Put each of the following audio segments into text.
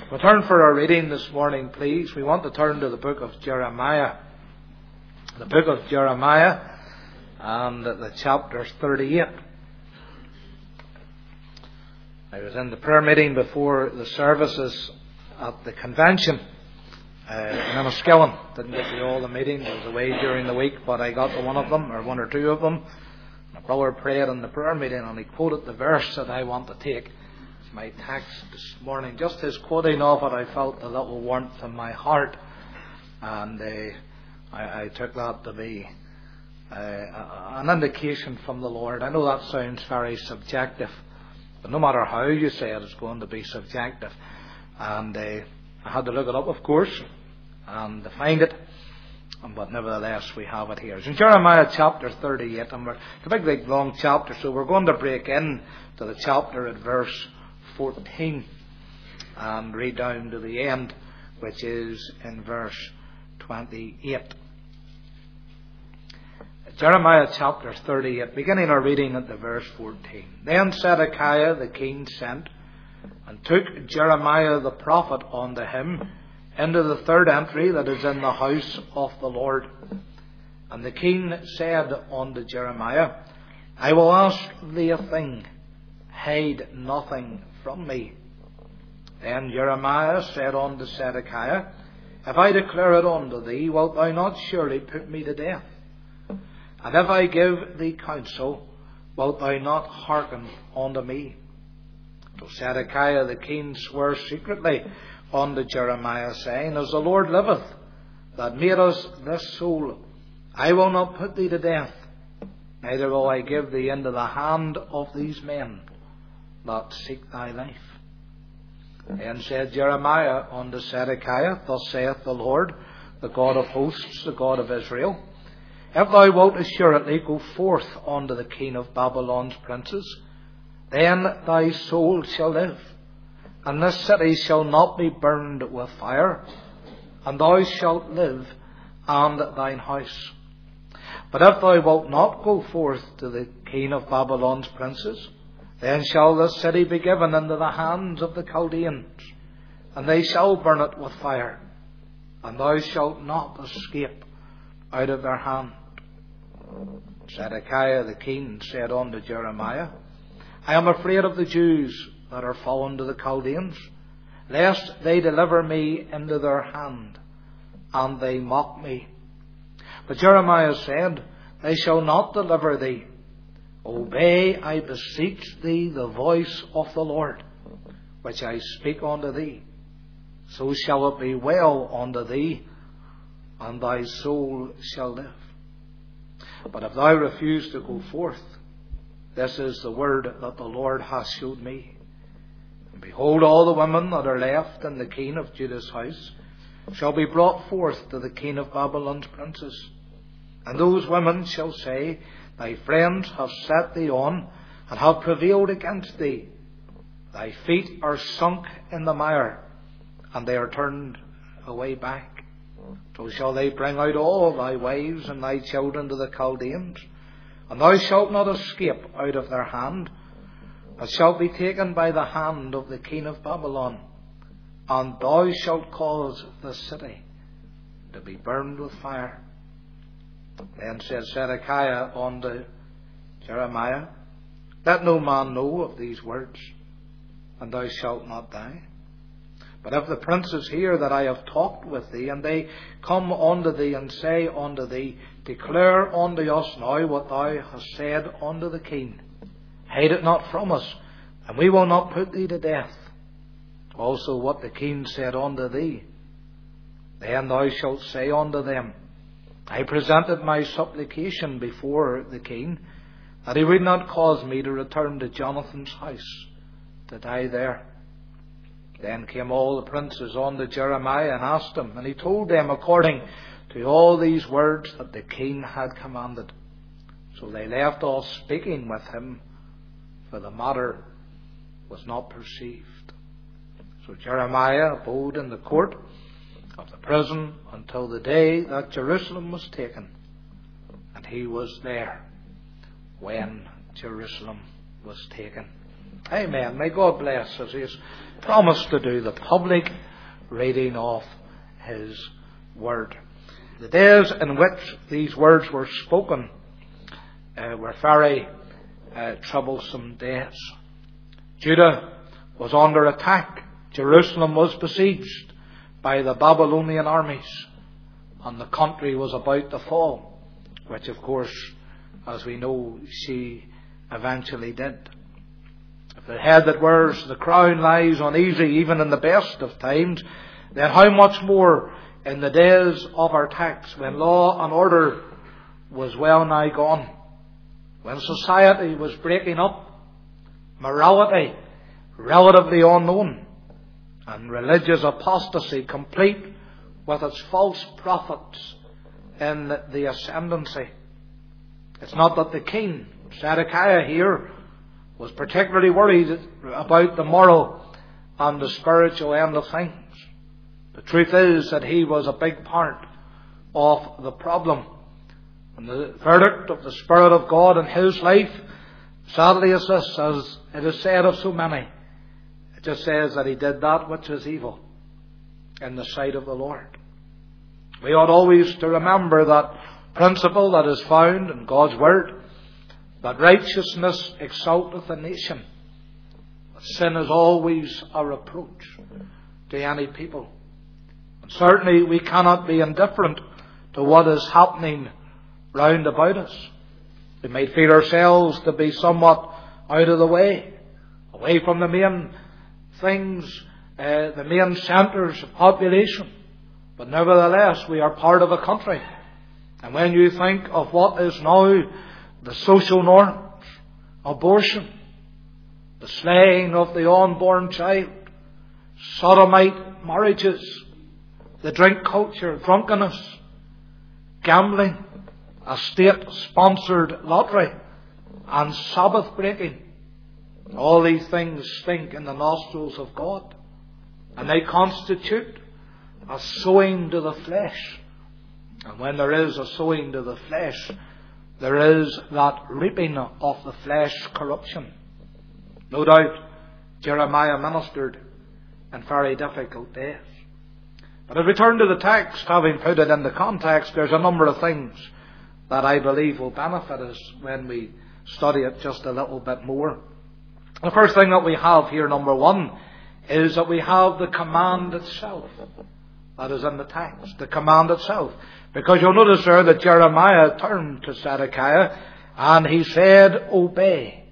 We'll turn for our reading this morning, please. We want to turn to the book of Jeremiah. The book of Jeremiah and the chapter 38. I was in the prayer meeting before the services at the convention in Enniskillen. Didn't get to all the meetings. I was away during the week, but I got to one of them, or one or two of them. My brother prayed in the prayer meeting and he quoted the verse that I want to take as my text this morning. Just his quoting of it, I felt a little warmth in my heart, and I took that to be an indication from the Lord. I know that sounds very subjective, but no matter how you say it, it's going to be subjective. And I had to look it up, of course, and to find it. But nevertheless, we have it here. It's in Jeremiah chapter 38, and it's a big long chapter, so we're going to break in to the chapter at verse 14 and read down to the end, which is in verse 28. Jeremiah chapter 38, beginning our reading at the verse 14. Then Zedekiah the king sent and took Jeremiah the prophet unto him into the third entry that is in the house of the Lord. And the king said unto Jeremiah, I will ask thee a thing, hide nothing from me. Then Jeremiah said unto Zedekiah, If I declare it unto thee, wilt thou not surely put me to death? And if I give thee counsel, wilt thou not hearken unto me? So Zedekiah the king sware secretly unto Jeremiah, saying, As the Lord liveth, that made us this soul, I will not put thee to death, neither will I give thee into the hand of these men that seek thy life. Then said Jeremiah unto Zedekiah, Thus saith the Lord, the God of hosts, the God of Israel, If thou wilt assuredly go forth unto the king of Babylon's princes, then thy soul shall live, and this city shall not be burned with fire, and thou shalt live, and thine house. But if thou wilt not go forth to the king of Babylon's princes, then shall this city be given into the hands of the Chaldeans, and they shall burn it with fire, and thou shalt not escape out of their hand. Zedekiah the king said unto Jeremiah, I am afraid of the Jews that are fallen to the Chaldeans, lest they deliver me into their hand, and they mock me. But Jeremiah said, They shall not deliver thee. Obey, I beseech thee, the voice of the Lord, which I speak unto thee. So shall it be well unto thee, and thy soul shall live. But if thou refuse to go forth, this is the word that the Lord hath shewed me. And behold, all the women that are left in the king of Judah's house shall be brought forth to the king of Babylon's princes. And those women shall say, Thy friends have set thee on, and have prevailed against thee. Thy feet are sunk in the mire, and they are turned away back. So shall they bring out all thy wives and thy children to the Chaldeans, and thou shalt not escape out of their hand, but shalt be taken by the hand of the king of Babylon, and thou shalt cause the city to be burned with fire. Then said Zedekiah unto Jeremiah, Let no man know of these words, and thou shalt not die. But if the princes hear that I have talked with thee, and they come unto thee and say unto thee, Declare unto us now what thou hast said unto the king, hide it not from us, and we will not put thee to death. Also what the king said unto thee, then thou shalt say unto them, I presented my supplication before the king, that he would not cause me to return to Jonathan's house, to die there. Then came all the princes unto Jeremiah and asked him, and he told them according to all these words that the king had commanded. So they left off speaking with him, for the matter was not perceived. So Jeremiah abode in the court of the prison until the day that Jerusalem was taken, and he was there when Jerusalem was taken. Amen. May God bless us. He has promised to do the public reading of His Word. The days in which these words were spoken were very troublesome days. Judah was under attack. Jerusalem was besieged by the Babylonian armies, and the country was about to fall, which of course, as we know, she eventually did. If the head that wears the crown lies uneasy even in the best of times, then how much more in the days of our text, when law and order was well nigh gone, when society was breaking up, morality relatively unknown, and religious apostasy complete with its false prophets in the ascendancy. It's not that the king, Zedekiah here, was particularly worried about the moral and the spiritual end of things. The truth is that he was a big part of the problem. And the verdict of the Spirit of God in his life, sadly, is this, as it is said of so many. It just says that he did that which is evil in the sight of the Lord. We ought always to remember that principle that is found in God's Word, that righteousness exalteth a nation, but sin is always a reproach to any people. And certainly we cannot be indifferent to what is happening round about us. We may feel ourselves to be somewhat out of the way, away from the main things, the main centres of population. But nevertheless, we are part of a country. And when you think of what is now the social norms, abortion, the slaying of the unborn child, sodomite marriages, the drink culture, drunkenness, gambling, a state-sponsored lottery, and Sabbath breaking, all these things stink in the nostrils of God, and they constitute a sowing to the flesh. And when there is a sowing to the flesh, there is that reaping of the flesh corruption. No doubt Jeremiah ministered in very difficult days. But as we turn to the text, having put it in the context, there's a number of things that I believe will benefit us when we study it just a little bit more. The first thing that we have here, number one, is that we have the command itself. That is in the text, the command itself. Because you'll notice there that Jeremiah turned to Zedekiah and he said, obey.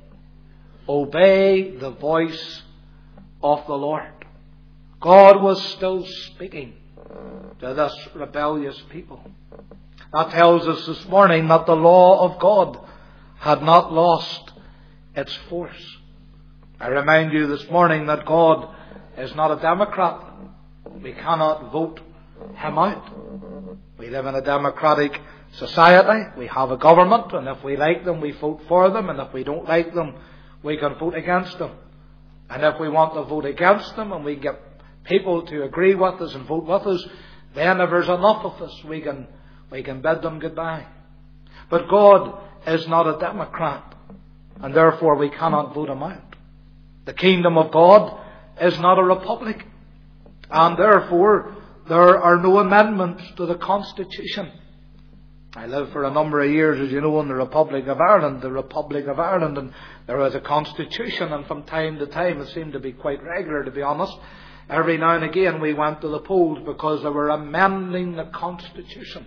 Obey the voice of the Lord. God was still speaking to this rebellious people. That tells us this morning that the law of God had not lost its force. I remind you this morning that God is not a Democrat. We cannot vote Him out. We live in a democratic society. We have a government, and if we like them, we vote for them, and if we don't like them, we can vote against them. And if we want to vote against them, and we get people to agree with us and vote with us, then if there's enough of us, we can bid them goodbye. But God is not a Democrat, and therefore we cannot vote Him out. The kingdom of God is not a republic, and therefore there are no amendments to the Constitution. I lived for a number of years, as you know, in the Republic of Ireland, and there was a Constitution, and from time to time, it seemed to be quite regular, to be honest. Every now and again we went to the polls because they were amending the Constitution.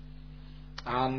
And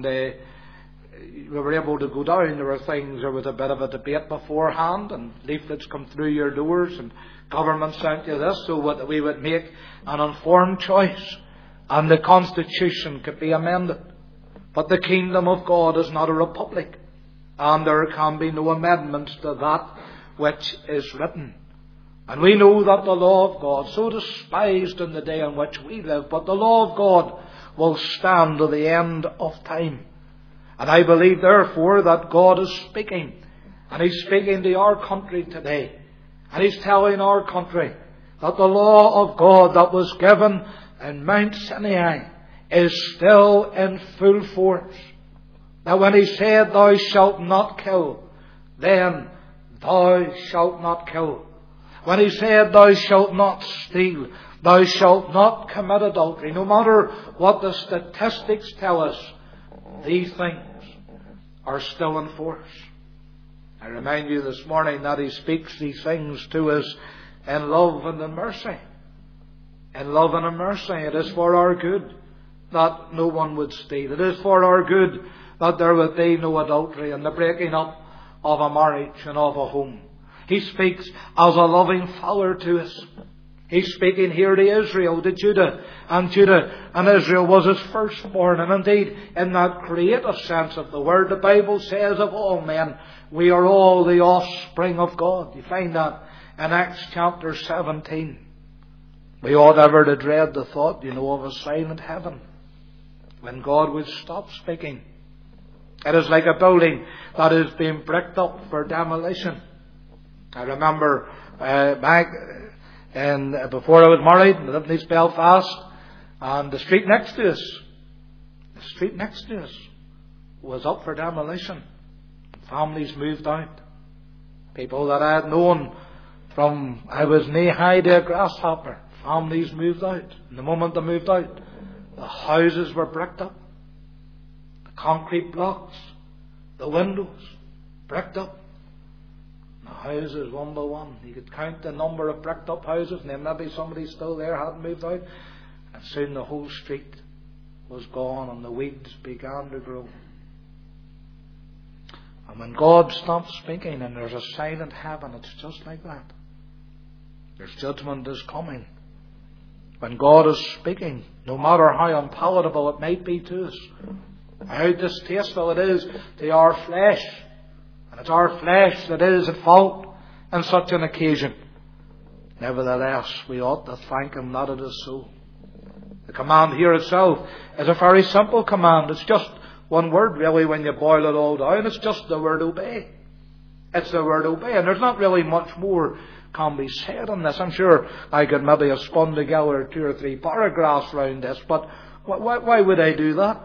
we were able to go down. There was a bit of a debate beforehand, and leaflets come through your doors, and government sent you this so that we would make an informed choice, and the Constitution could be amended. But the kingdom of God is not a republic, and there can be no amendments to that which is written. And we know that the law of God, so despised in the day in which we live, but the law of God will stand to the end of time. And I believe therefore that God is speaking, and He's speaking to our country today. And He's telling our country that the law of God that was given in Mount Sinai is still in full force. That when He said, thou shalt not kill, then thou shalt not kill. When he said, thou shalt not steal, thou shalt not commit adultery, no matter what the statistics tell us, these things are still in force. I remind you this morning that he speaks these things to us in love and in mercy. In love and in mercy. It is for our good that no one would steal. It is for our good that there would be no adultery and the breaking up of a marriage and of a home. He speaks as a loving Father to us. He's speaking here to Israel, to Judah. And Israel was his firstborn. And indeed, in that creative sense of the word, the Bible says of all men, we are all the offspring of God. You find that in Acts chapter 17. We ought ever to dread the thought, of a silent heaven, when God would stop speaking. It is like a building that is being bricked up for demolition. I remember back before I was married, I lived in East Belfast, and the street next to us was up for demolition. Families moved out. People that I had known from I was knee-high to a grasshopper. Families moved out. And the moment they moved out, the houses were bricked up. The concrete blocks, the windows, bricked up. The houses one by one. You could count the number of bricked up houses, and then maybe somebody still there hadn't moved out. And soon the whole street was gone and the weeds began to grow. And when God stops speaking and there's a silent heaven, it's just like that. There's judgment is coming. When God is speaking, no matter how unpalatable it might be to us, how distasteful it is to our flesh, and it's our flesh that is at fault on such an occasion, nevertheless, we ought to thank Him that it is so. The command here itself is a very simple command. It's just one word, really, when you boil it all down. It's just the word obey. It's the word obey. And there's not really much more can be said on this. I'm sure I could maybe have spun together 2 or 3 paragraphs around this, but why would I do that?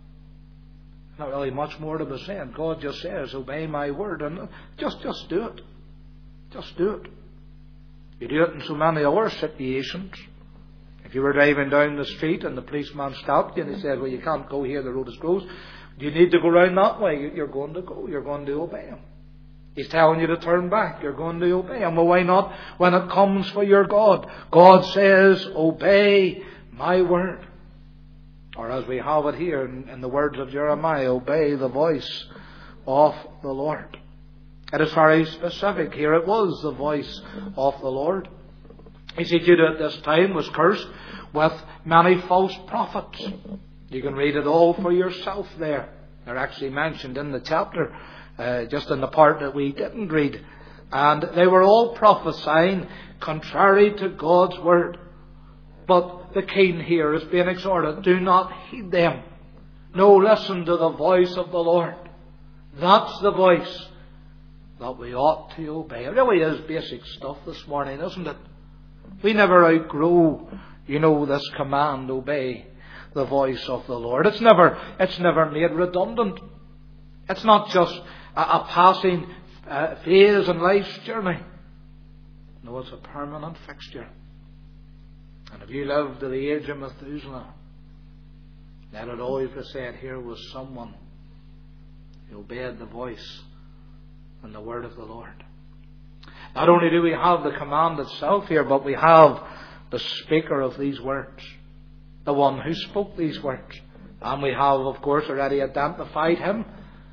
Not really much more to be said. God just says, obey my word, and just do it. Just do it. You do it in so many other situations. If you were driving down the street and the policeman stopped you and he said, well, you can't go here, the road is closed. Do you need to go round that way? You're going to go. You're going to obey him. He's telling you to turn back. You're going to obey him. Well, why not when it comes for your God? God says, obey my word. Or as we have it here in the words of Jeremiah, obey the voice of the Lord. It is very specific here. It was the voice of the Lord. You see, Judah at this time was cursed with many false prophets. You can read it all for yourself there. They're actually mentioned in the chapter, just in the part that we didn't read. And they were all prophesying contrary to God's word. But the king here is being exhorted, do not heed them. No, listen to the voice of the Lord. That's the voice that we ought to obey. It really is basic stuff this morning, isn't it? We never outgrow, this command, obey the voice of the Lord. It's never made redundant. It's not just a passing phase in life's journey. No, it's a permanent fixture. And if you live to the age of Methuselah, let it always be said, here was someone who obeyed the voice and the word of the Lord. Not only do we have the command itself here, but we have the speaker of these words, the one who spoke these words. And we have, of course, already identified him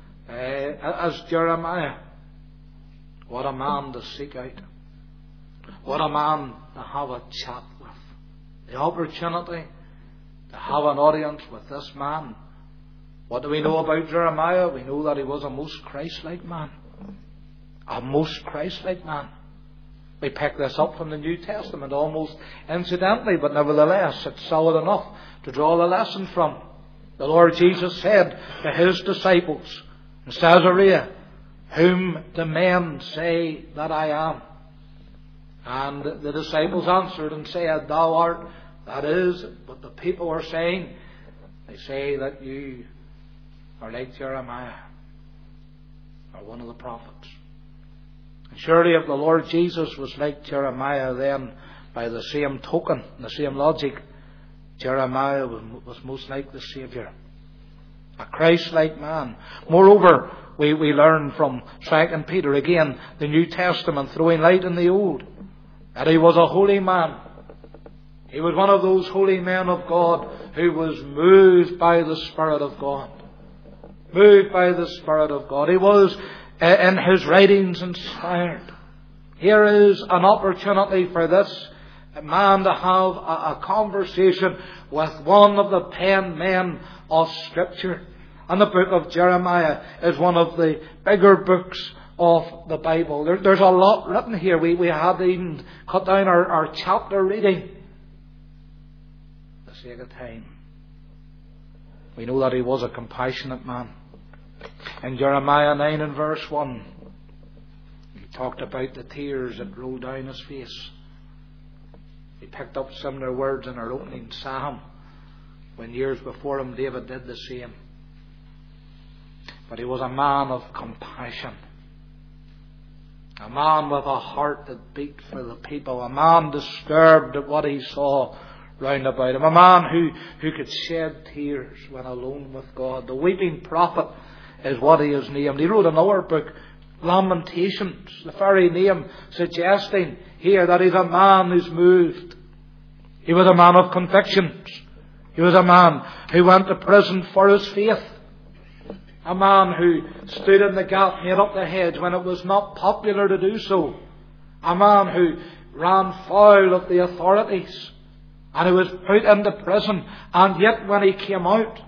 as Jeremiah. What a man to seek out. What a man to have a chat with. The opportunity to have an audience with this man. What do we know about Jeremiah? We know that he was a most Christ-like man. A most Christ-like man. We pick this up from the New Testament almost incidentally, but nevertheless it's solid enough to draw the lesson from. The Lord Jesus said to his disciples in Caesarea, whom do men say that I am? And the disciples answered and said, thou art, that is, but the people are saying, they say that you are like Jeremiah, or one of the prophets. Surely if the Lord Jesus was like Jeremiah, then by the same token, the same logic, Jeremiah was most like the Saviour, a Christ-like man. Moreover, we learn from 2 Peter, again, the New Testament throwing light in the Old, that he was a holy man. He was one of those holy men of God who was moved by the Spirit of God. Moved by the Spirit of God. He was, in his writings, inspired. Here is an opportunity for this man to have a conversation with one of the pen men of Scripture. And the book of Jeremiah is one of the bigger books of the Bible. There's a lot written here. We had even cut down our chapter reading for the sake of time. We know that he was a compassionate man. In Jeremiah 9 and verse 1, he talked about the tears that rolled down his face. He picked up similar words in our opening psalm, when years before him David did the same. But he was a man of compassion. A man with a heart that beat for the people. A man disturbed at what he saw round about him. A man who could shed tears when alone with God. The weeping prophet is what he is named. He wrote another book, Lamentations, the very name suggesting here that he's a man who's moved. He was a man of convictions. He was a man who went to prison for his faith. A man who stood in the gap, made up the hedge when it was not popular to do so. A man who ran foul of the authorities. And he was put into prison. And yet when he came out,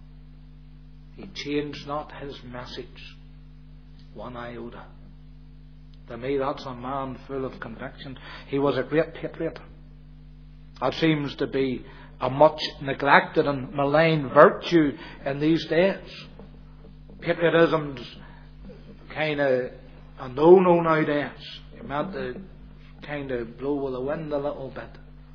he changed not his message one iota. To me, that's a man full of conviction. He was a great patriot. That seems to be a much neglected and maligned virtue in these days. Patriotism's kind of a no-no nowadays. You meant to kind of blow with the wind a little bit.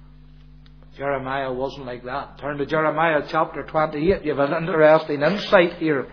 Jeremiah wasn't like that. Turn to Jeremiah chapter 28. You have an interesting insight here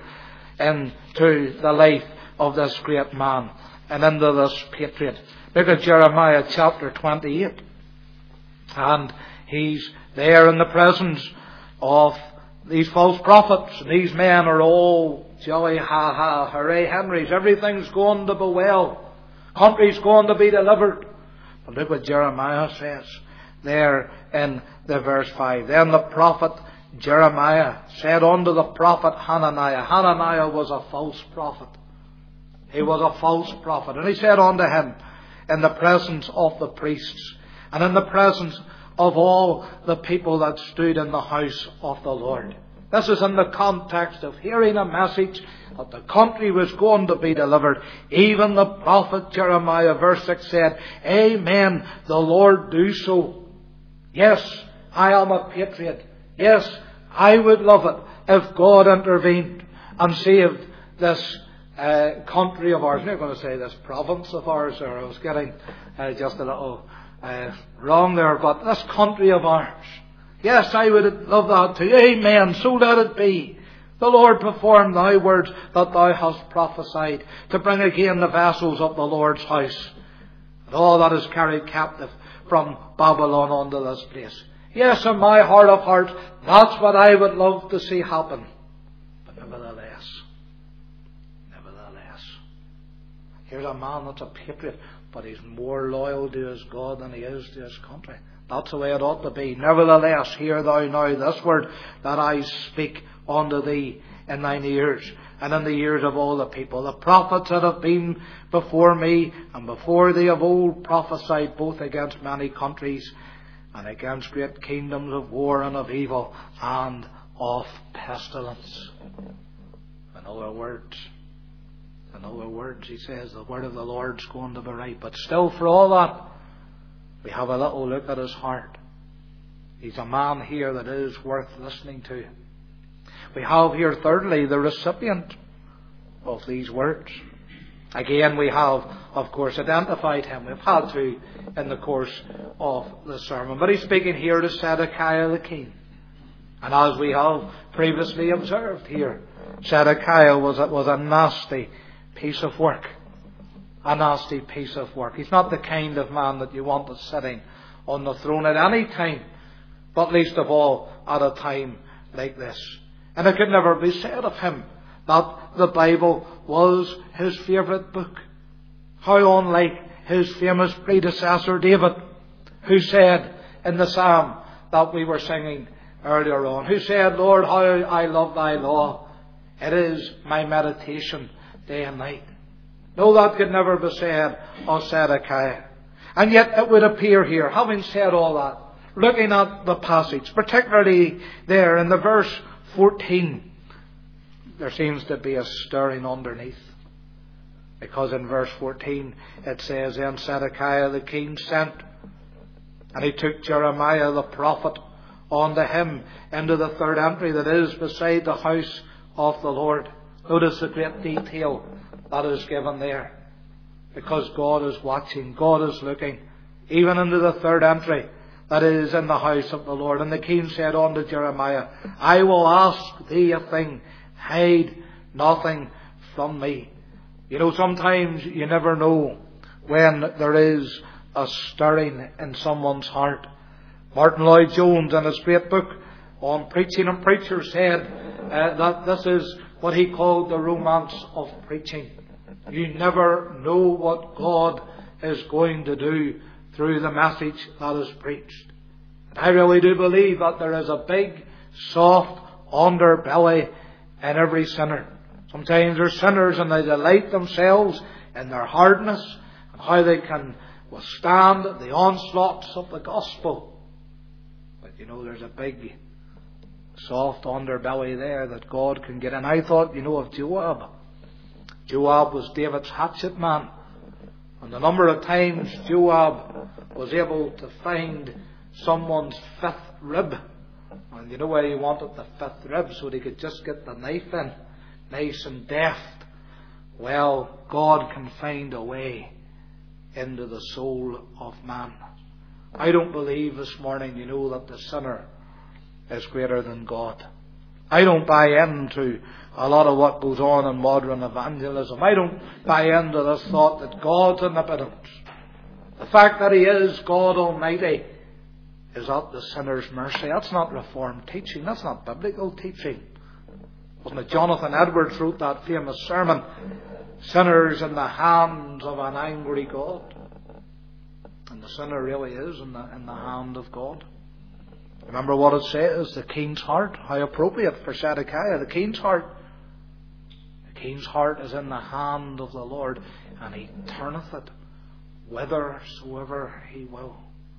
into the life of this great man and into this patriot. Look at Jeremiah chapter 28. And he's there in the presence of these false prophets. And these men are all jolly ha-ha, hooray Henrys. Everything's going to be well. Country's going to be delivered. But look what Jeremiah says there in the verse 5. Then the prophet Jeremiah said unto the prophet Hananiah. Hananiah was a false prophet. He was a false prophet. And he said unto him, in the presence of the priests, and in the presence of all the people that stood in the house of the Lord. This is in the context of hearing a message that the country was going to be delivered. Even the prophet Jeremiah, verse 6 said, Amen, the Lord do so. Yes, I am a patriot. Yes, I would love it if God intervened and saved this country of ours. I'm not going to say this province of ours, or I was getting just a little wrong there, but this country of ours. Yes, I would love that too. Amen. So let it be. The Lord perform thy words that thou hast prophesied, to bring again the vessels of the Lord's house, and all that is carried captive from Babylon unto this place. Yes, in my heart of hearts, that's what I would love to see happen. But nevertheless, here's a man that's a patriot, but he's more loyal to his God than he is to his country. That's the way it ought to be. Nevertheless, hear thou now this word that I speak unto thee in thine ears, and in the ears of all the people. The prophets that have been before me and before thee of old prophesied both against many countries and against great kingdoms of war and of evil and of pestilence. In other words, he says, the word of the Lord's going to be right. But still, for all that, we have a little look at his heart. He's a man here that is worth listening to. We have here, thirdly, the recipient of these words. Again, we have, of course, identified him. We've had to in the course of the sermon. But he's speaking here to Zedekiah the king. And as we have previously observed here, Zedekiah was a nasty piece of work. a nasty piece of work. He's not the kind of man that you want sitting on the throne at any time, but least of all at a time like this. And it could never be said of him that the Bible was his favourite book. How unlike his famous predecessor David, who said in the psalm that we were singing earlier on, who said, Lord, how I love thy law. It is my meditation day and night. No, that could never be said of Zedekiah. And yet it would appear here, having said all that, looking at the passage, particularly there in the verse 14, there seems to be a stirring underneath. Because in verse 14 it says, Then Zedekiah the king sent, and he took Jeremiah the prophet unto him into the third entry that is beside the house of the Lord. Notice the great detail that is given there. Because God is watching, God is looking, even into the third entry that is in the house of the Lord. And the king said unto Jeremiah, I will ask thee a thing, hide nothing from me. You know, sometimes you never know when there is a stirring in someone's heart. Martin Lloyd-Jones, in his great book on preaching and preachers, said that this is what he called the romance of preaching. You never know what God is going to do through the message that is preached. And I really do believe that there is a big, soft underbelly in every sinner. Sometimes they're sinners and they delight themselves in their hardness and how they can withstand the onslaughts of the gospel. But you know, there's a big, soft underbelly there that God can get in. I thought, you know, of Joab. Joab was David's hatchet man. And the number of times Joab was able to find someone's fifth rib. And you know why he wanted the fifth rib? So that he could just get the knife in, nice and deft. Well, God can find a way into the soul of man. I don't believe this morning, you know, that the sinner is greater than God. I don't buy into a lot of what goes on in modern evangelism. I don't buy into this thought that God's omnipotent. The fact that He is God Almighty is at the sinner's mercy. That's not Reformed teaching. That's not biblical teaching. Wasn't it Jonathan Edwards wrote that famous sermon, Sinners in the Hands of an Angry God? And the sinner really is in the hand of God. Remember what it says, the king's heart. How appropriate for Zedekiah, the king's heart. The king's heart is in the hand of the Lord, and He turneth it whithersoever He will.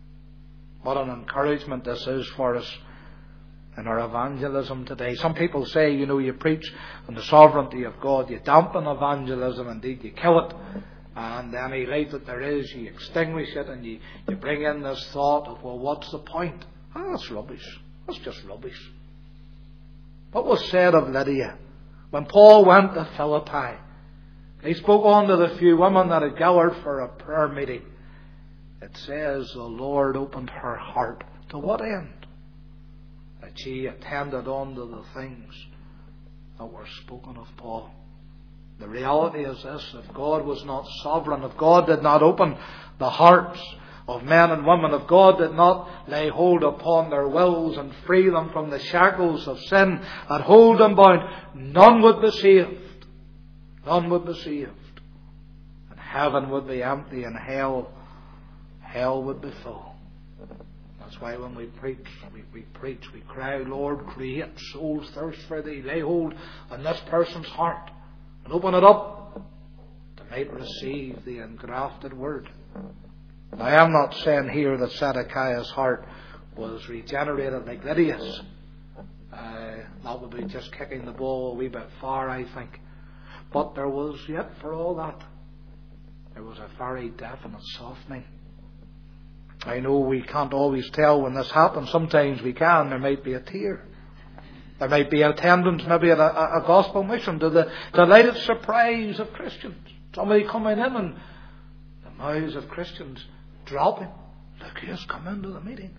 What an encouragement this is for us in our evangelism today. Some people say, you know, you preach on the sovereignty of God, you dampen evangelism, indeed you kill it, and any light that there is, you extinguish it, and you bring in this thought of, well, what's the point? Oh, that's rubbish. That's just rubbish. What was said of Lydia when Paul went to Philippi? He spoke on to the few women that had gathered for a prayer meeting. It says the Lord opened her heart. To what end? That she attended on to the things that were spoken of Paul. The reality is this: if God was not sovereign, if God did not open the hearts of men and women, if God did not lay hold upon their wills and free them from the shackles of sin that hold them bound, none would be saved. None would be saved. And heaven would be empty, and hell would be full. That's why when we preach, we cry, Lord, create souls thirst for Thee. Lay hold on this person's heart and open it up to might receive the engrafted word. I am not saying here that Zedekiah's heart was regenerated like Lydia's. That would be just kicking the ball a wee bit far, I think. But there was, yet for all that, there was a very definite softening. I know we can't always tell when this happens. Sometimes we can. There might be a tear. There might be attendance, maybe at a gospel mission, to the delighted surprise of Christians. Somebody coming in and the mouths of Christians dropping. Look, he has come into the meeting.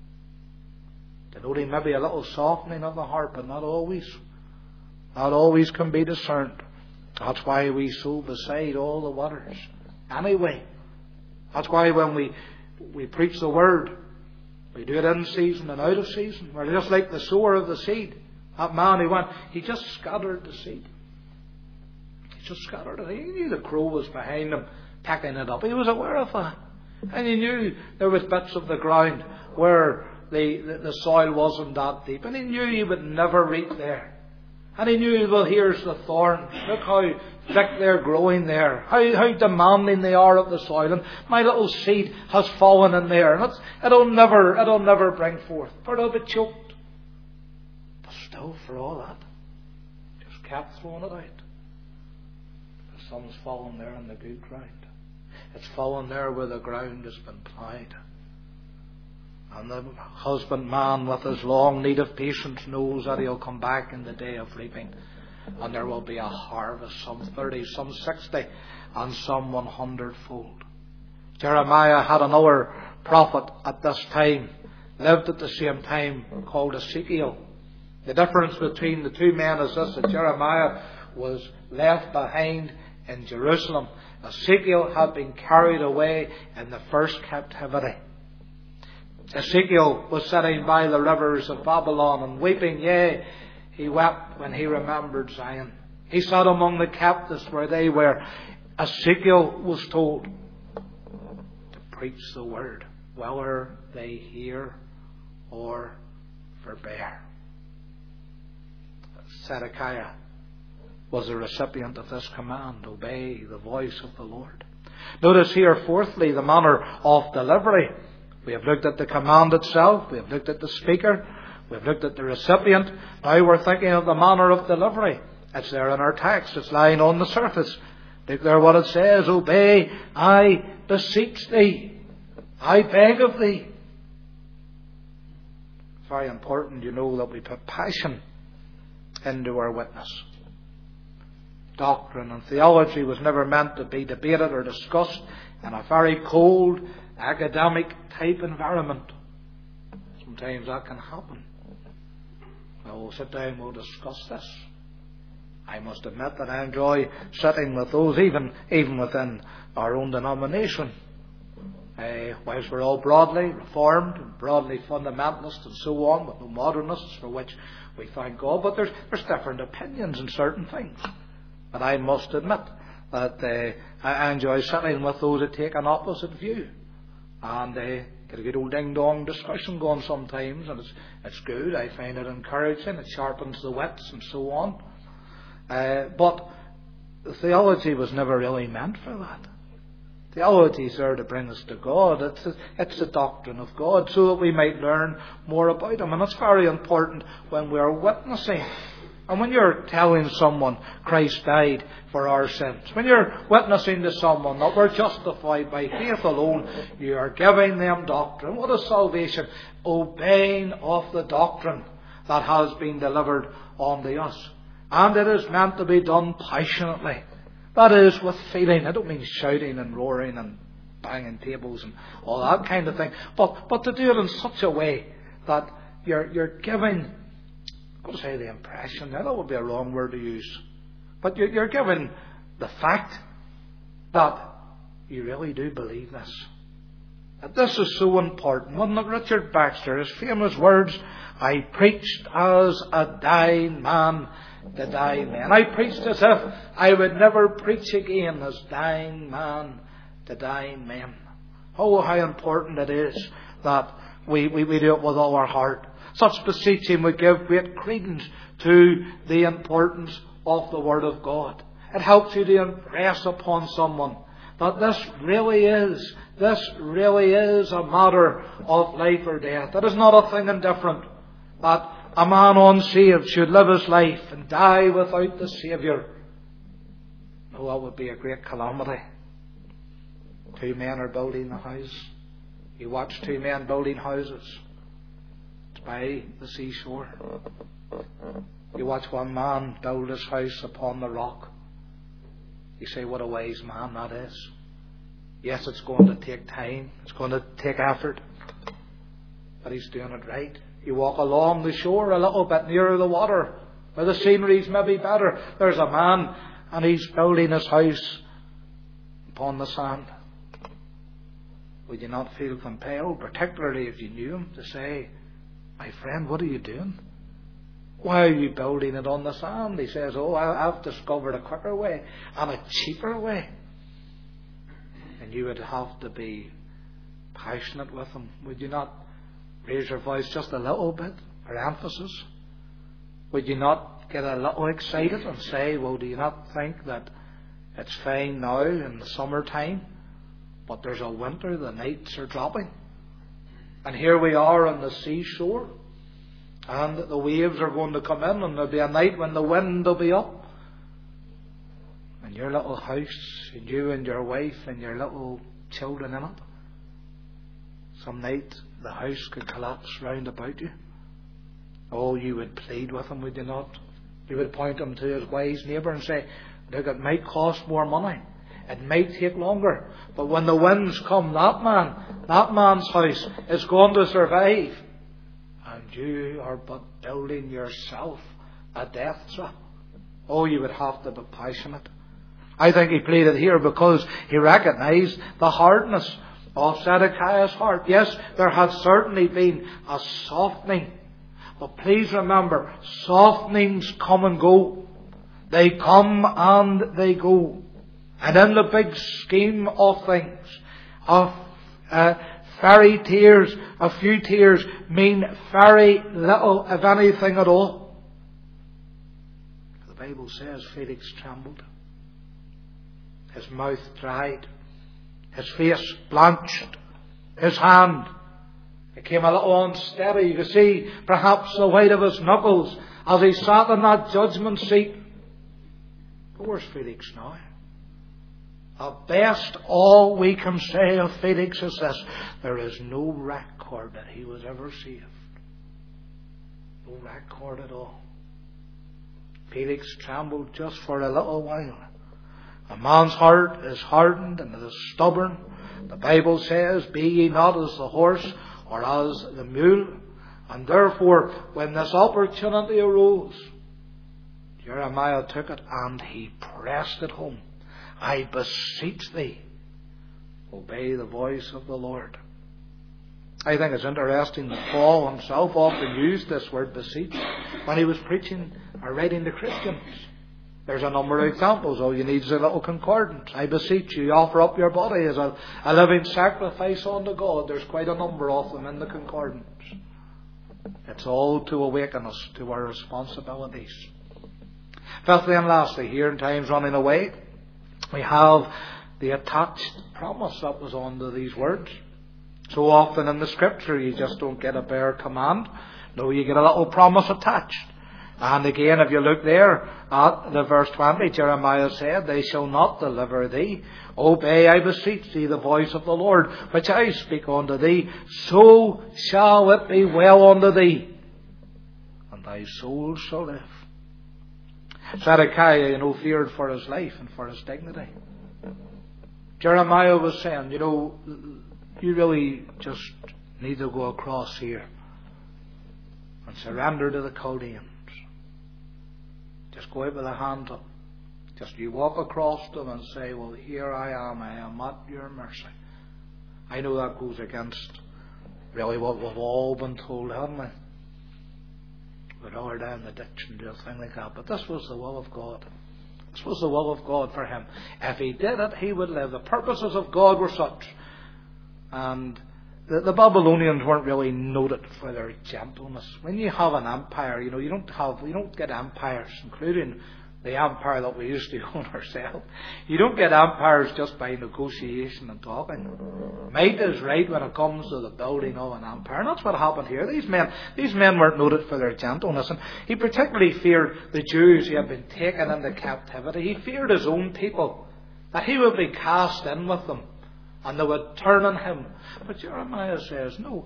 Denoting maybe a little softening of the heart, but not always. Not always can be discerned. That's why we sow beside all the waters. anyway. That's why when we preach the Word, we do it in season and out of season. We're just like the sower of the seed. That man, he just scattered the seed. He just scattered it. He knew the crow was behind him, picking it up. He was aware of that. And he knew there was bits of the ground where the soil wasn't that deep. And he knew he would never reach there. And he knew, well, here's the thorns. Look how thick they're growing there. How demanding they are of the soil. And my little seed has fallen in there. And it'll never bring forth. For it'll be choked. But still, for all that, just kept throwing it out. The sun's fallen there in the good ground. It's fallen there where the ground has been ploughed. And the husbandman with his long need of patience knows that he'll come back in the day of reaping. And there will be a harvest, some 30, some 60, and some 100-fold. Jeremiah had another prophet at this time, lived at the same time, called Ezekiel. The difference between the two men is this, that Jeremiah was left behind in Jerusalem. Ezekiel had been carried away in the first captivity. Ezekiel was sitting by the rivers of Babylon and weeping. Yea, he wept when he remembered Zion. He sat among the captives where they were. Ezekiel was told to preach the word, whether they hear or forbear. Zedekiah was a recipient of this command, obey the voice of the Lord. Notice here, fourthly, the manner of delivery. We have looked at the command itself. We have looked at the speaker. We have looked at the recipient. Now we're thinking of the manner of delivery. It's there in our text. It's lying on the surface. Look there what it says. Obey, I beseech thee. I beg of thee. It's very important, that we put passion into our witness. Doctrine and theology was never meant to be debated or discussed in a very cold, academic type environment. Sometimes that can happen. We'll sit down, we'll discuss this. I must admit that I enjoy sitting with those, even within our own denomination. Whilst we're all broadly Reformed and broadly fundamentalist and so on, but no modernists, for which we thank God, but there's different opinions in certain things. But I must admit that I enjoy sitting with those that take an opposite view. And get a good old ding-dong discussion going sometimes, and it's good. I find it encouraging. It sharpens the wits and so on. But the theology was never really meant for that. Theology is there to bring us to God. It's the doctrine of God, so that we might learn more about Him. And it's very important when we are witnessing. And when you're telling someone Christ died for our sins, when you're witnessing to someone that we're justified by faith alone, you are giving them doctrine. What is salvation? Obeying of the doctrine that has been delivered unto us. And it is meant to be done passionately. That is, with feeling. I don't mean shouting and roaring and banging tables and all that kind of thing. But to do it in such a way that you're giving, I'm going to say the impression, now that would be a wrong word to use, but you're given the fact that you really do believe this. That this is so important. One of Richard Baxter, his famous words, I preached as a dying man to dying men. I preached as if I would never preach again as dying man to dying men. Oh, how important it is that we do it with all our heart. Such beseeching would give great credence to the importance of the Word of God. It helps you to impress upon someone that this really is a matter of life or death. It is not a thing indifferent that a man unsaved should live his life and die without the Saviour. No, that would be a great calamity. Two men are building a house. You watch two men building houses by the seashore. You watch one man build his house upon the rock. You say, what a wise man that is. Yes, it's going to take time. It's going to take effort. But he's doing it right. You walk along the shore a little bit nearer the water, where the scenery's maybe better. There's a man, and he's building his house upon the sand? Would you not feel compelled, particularly if you knew him, to say, my friend, what are you doing? Why are you building it on the sand? He says, oh, I've discovered a quicker way and a cheaper way. And you would have to be passionate with him. Would you not raise your voice just a little bit for emphasis? Would you not get a little excited and say, well, do you not think that it's fine now in the summertime, but there's a winter, the nights are dropping, and here we are on the seashore, and the waves are going to come in, and there'll be a night when the wind will be up, and your little house, and you and your wife and your little children in it, some night the house could collapse round about you. Oh, you would plead with him, would you not? You would point him to his wise neighbour and say, look, it might cost more money, it might take longer, but when the winds come, that man's house is going to survive, and you are but building yourself a death trap. Oh, you would have to be passionate. I think he pleaded here because he recognised the hardness of Zedekiah's heart. Yes, there had certainly been a softening, but please remember, softenings come and go. They come and they go. And in the big scheme of things, of fairy tears, a few tears mean very little, if anything at all. The Bible says Felix trembled. His mouth dried. His face blanched. His hand became a little unsteady. You could see perhaps the white of his knuckles as he sat in that judgment seat. But where's Felix now? At best, all we can say of Felix is this: there is no record that he was ever saved. No record at all. Felix trembled just for a little while. A man's heart is hardened and it is stubborn. The Bible says, be ye not as the horse or as the mule. And therefore, when this opportunity arose, Jeremiah took it and he pressed it home. I beseech thee, obey the voice of the Lord. I think it's interesting that Paul himself often used this word beseech when he was preaching or writing to Christians. There's a number of examples. All you need is a little concordance. I beseech you, offer up your body as a living sacrifice unto God. There's quite a number of them in the concordance. It's all to awaken us to our responsibilities. Fifthly and lastly, here in time's running away, we have the attached promise that was under these words. So often in the Scripture you just don't get a bare command. No, you get a little promise attached. And again, if you look there at the verse 20, Jeremiah said, they shall not deliver thee. Obey, I beseech thee, the voice of the Lord, which I speak unto thee. So shall it be well unto thee, and thy soul shall live. Zedekiah, feared for his life and for his dignity. Jeremiah was saying, you really just need to go across here and surrender to the Chaldeans. Just go out with a hand up. Just you walk across them and say, well, here I am at your mercy. I know that goes against really what we've all been told, haven't we? We'd all down the ditch and do a thing like that. But this was the will of God. This was the will of God for him. If he did it, he would live. The purposes of God were such. And the Babylonians weren't really noted for their gentleness. When you have an empire, you don't get empires, including the empire that we used to own ourselves. You don't get empires just by negotiation and talking. Might is right when it comes to the building of an empire. And that's what happened here. These men weren't noted for their gentleness. And he particularly feared the Jews who had been taken into captivity. He feared his own people, that he would be cast in with them and they would turn on him. But Jeremiah says, no,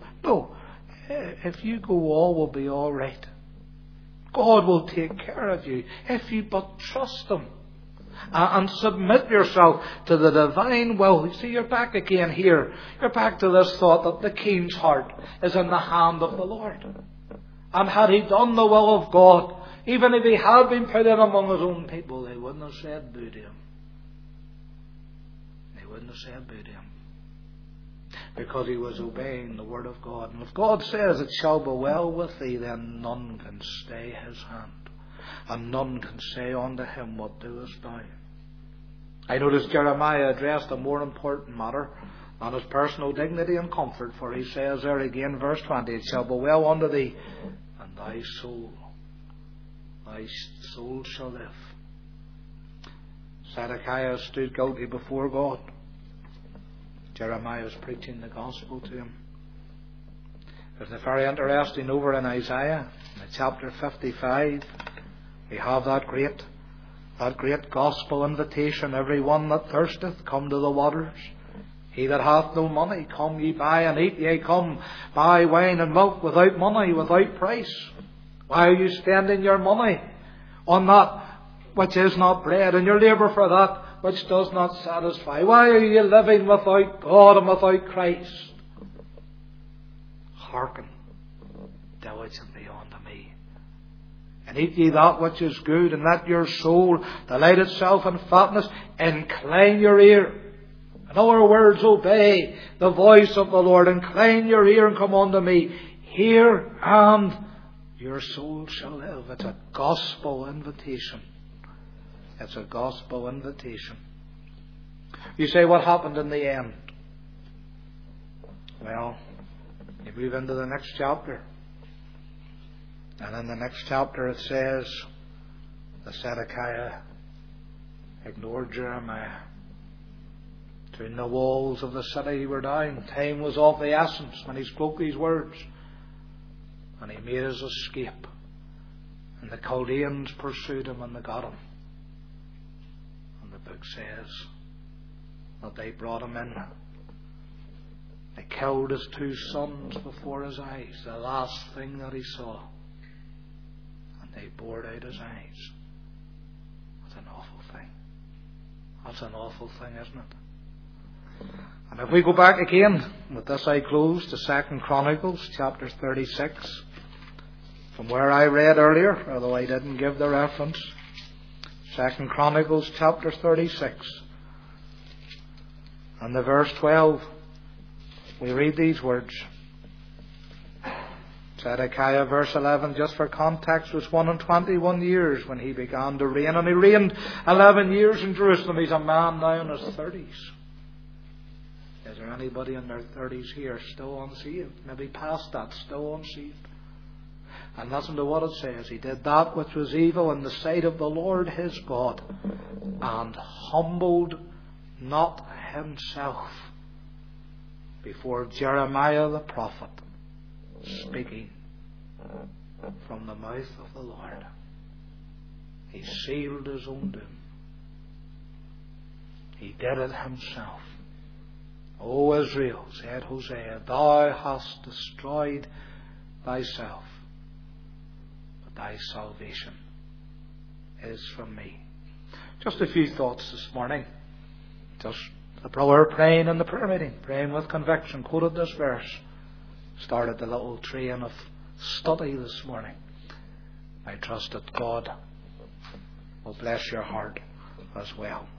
if you go, all will be all right. God will take care of you if you but trust Him and submit yourself to the divine will. You see, you're back again here. You're back to this thought that the king's heart is in the hand of the Lord. And had he done the will of God, even if he had been put in among his own people, they wouldn't have said boo to him. They wouldn't have said boo to him. Because he was obeying the word of God. And if God says it shall be well with thee, then none can stay his hand. And none can say unto him, what doest thou? I notice Jeremiah addressed a more important matter than his personal dignity and comfort. For he says there again, verse 20, it shall be well unto thee, and thy soul shall live. Zedekiah stood guilty before God. Jeremiah is preaching the gospel to him. Isn't it very interesting over in Isaiah, in chapter 55, we have that great gospel invitation. Every one that thirsteth, come to the waters. He that hath no money, come ye buy and eat. Yea, come buy wine and milk without money, without price. Why are you spending your money on that which is not bread, and your labour for that which does not satisfy? Why are you living without God and without Christ? Hearken diligently unto me, and eat ye that which is good, and let your soul delight itself in fatness. Incline your ear. In other words, obey the voice of the Lord. Incline your ear and come unto me. Hear, and your soul shall live. It's a gospel invitation. It's a gospel invitation. You say, what happened in the end? Well, you move into the next chapter. And in the next chapter it says that Zedekiah ignored Jeremiah. Between the walls of the city were down. Time was of the essence when he spoke these words. And he made his escape. And the Chaldeans pursued him and they got him. And the book says that they brought him in. They killed his two sons before his eyes. The last thing that he saw. And they bored out his eyes. That's an awful thing. That's an awful thing, isn't it? And if we go back again, with this I close, to 2 Chronicles chapter 36, from where I read earlier, although I didn't give the reference. 2 Chronicles chapter 36 and the verse 12, we read these words. Zedekiah, verse 11, just for context, was 21 years when he began to reign, and he reigned 11 years in Jerusalem. He's a man now in his 30s. Is there anybody in their 30s here still unsaved? Maybe past that, still unsaved. And listen to what it says. He did that which was evil in the sight of the Lord his God, and humbled not himself before Jeremiah the prophet, speaking from the mouth of the Lord. He sealed his own doom. He did it himself. O Israel, said Hosea, thou hast destroyed thyself, but thy salvation is from me. Just a few thoughts this morning. Just the brother praying in the prayer meeting, praying with conviction, quoted this verse, started the little train of study this morning. I trust that God will bless your heart as well.